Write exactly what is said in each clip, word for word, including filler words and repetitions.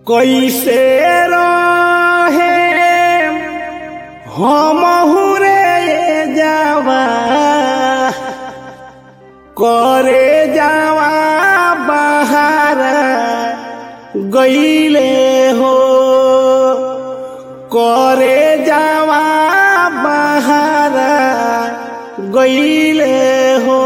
कैसे रहे हमहु रे जावा करे जावा बाहर गईले हो करे जावा बाहर गईले हो।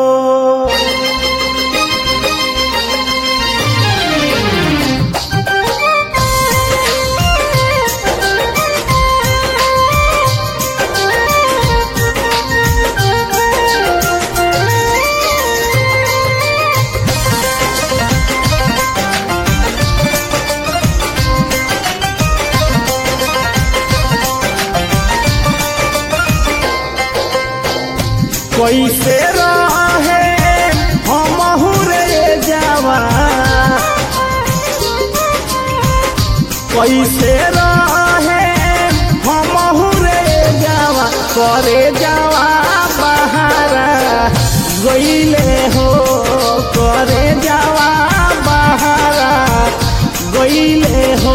कैसे रहे हमहु रे जावा कैसे रहे हमहु रे जावा करे जावा बाहर गईले हो करे जावा बाहर गईले हो।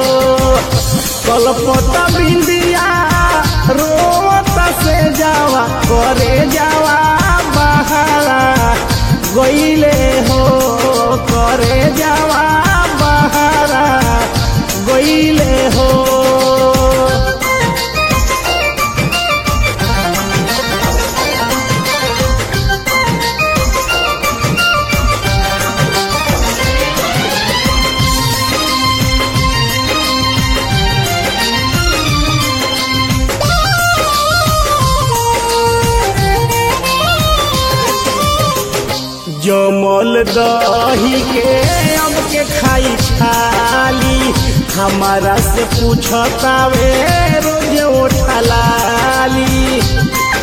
कलपत बिंदिया रोवत से जावा करे जावा बाहर गईले हो करे जावा बाहर गईले हो। जमल दही के अब के खाई छाली हमारा से पूछतावे रोज उठलाली।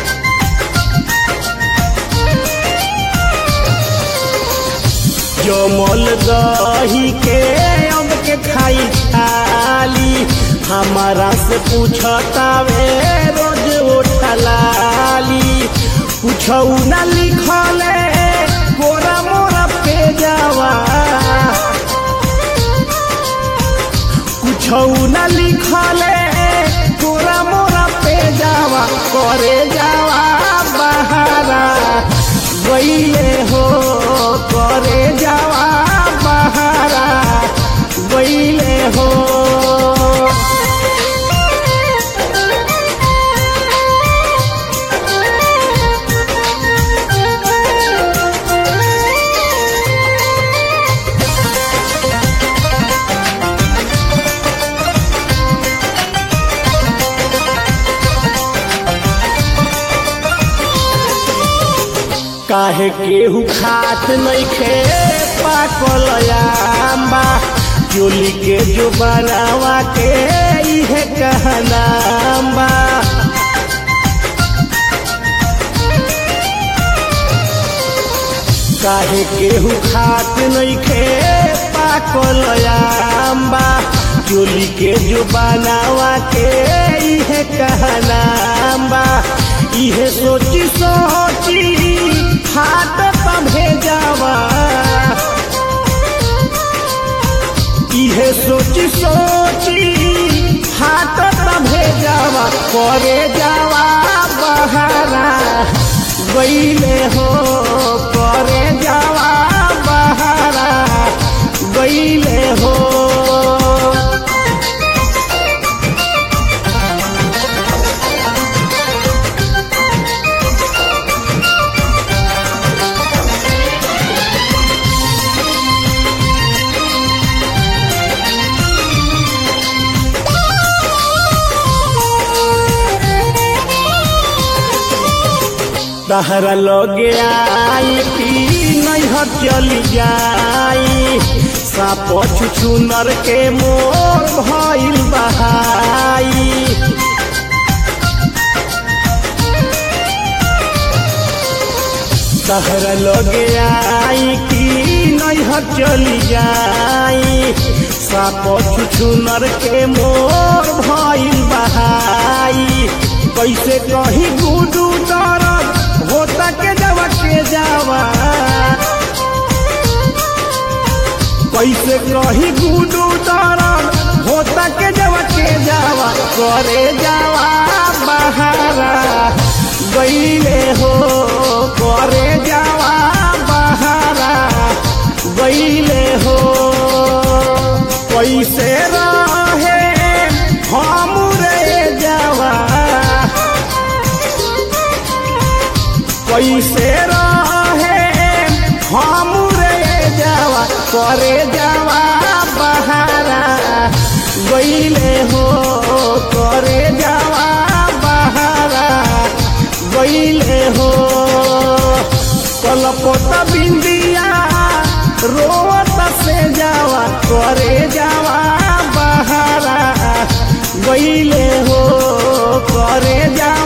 जमल दही के अब के खाई छाली हमारा से पूछतावे रोज उठलाली। पूछऊ न लिखले गोरा मोरा पे जावा कुछऊ न लिखले गोरा मोरा पे जावा करे जावा बहारा गईले हो करे जावा बहारा गईले हो। काहे केहू खात नइखे पाकल आंबा चोली के जो बनावा के इहे कहनाम्बा। काहे केहू खात नइखे पाकल आंबा चोली के जो बनावा के इहे कहनाम्बा। इहे सोची सोची हाथ तभे जावा इहे सोची सोची हाथ तभे जावा करे जावा बहारा गईले हो करे जावा बहारा गईले हो। तहरा लगे आई कि नैहर चली जाई साप छुछुनर के मोर भइल बहाई। तहरा लगे आई कि नैहर चली जाई साप छुछुनर के मोर भइल बहाई। कैसे कहीं गुडू दरद होता के जावा के जावा कैसे कही गुडू दरद होता के जवा के जावा करे जावा बहारा गईले हो करे जावा बहारा गईले हो कैसे रहे हम रे जावा कैसे रहे हम रे जावा करे जावा बहारा गईले हो करे जावा बहारा गईले हो कलपता बिंदिया रोवत से जावा करे जावा बहारा गईले हो करे जा